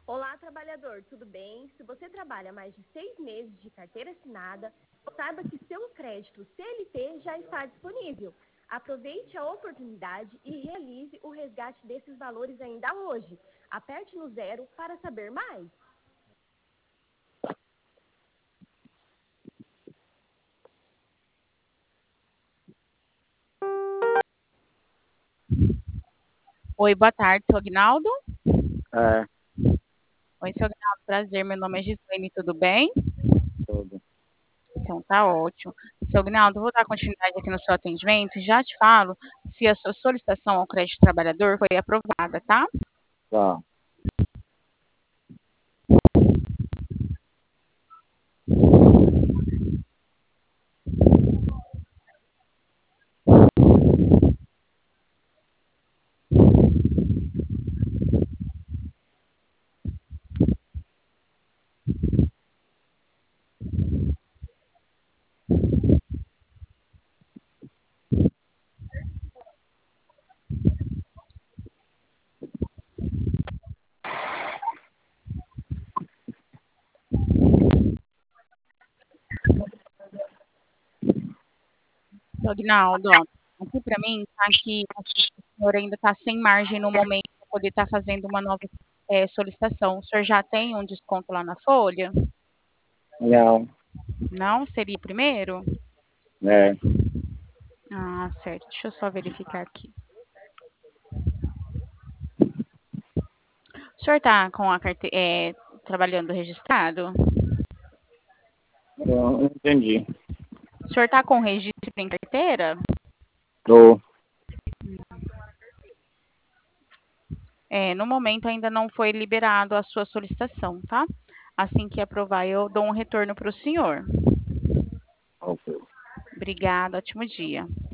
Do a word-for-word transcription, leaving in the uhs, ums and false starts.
Olá, trabalhador, tudo bem? Se você trabalha mais de seis meses de carteira assinada, saiba que seu crédito C L T já está disponível. Aproveite a oportunidade e realize o resgate desses valores ainda hoje. Aperte no zero para saber mais. Oi, boa tarde, seu Agnaldo. É, Oi, seu Agnaldo, prazer. Meu nome é Gislaine, tudo bem? tudo. Então, tá ótimo. Seu Agnaldo, vou dar continuidade aqui no seu atendimento e já te falo se a sua solicitação ao crédito trabalhador foi aprovada, tá? Tá. Seu Agnaldo, ó, aqui para mim tá que o senhor ainda está sem margem no momento para poder estar fazendo uma nova é, solicitação. O senhor já tem um desconto lá na folha? Não, Não? Seria o primeiro? é. Ah, certo. Deixa eu só verificar aqui. O senhor está com a carte... é, trabalhando registrado? Eu não entendi. O senhor está com registro em carteira? Tô. É, no momento ainda não foi liberado a sua solicitação, tá? Assim que aprovar, eu dou um retorno para o senhor. Ok. Obrigada, ótimo dia.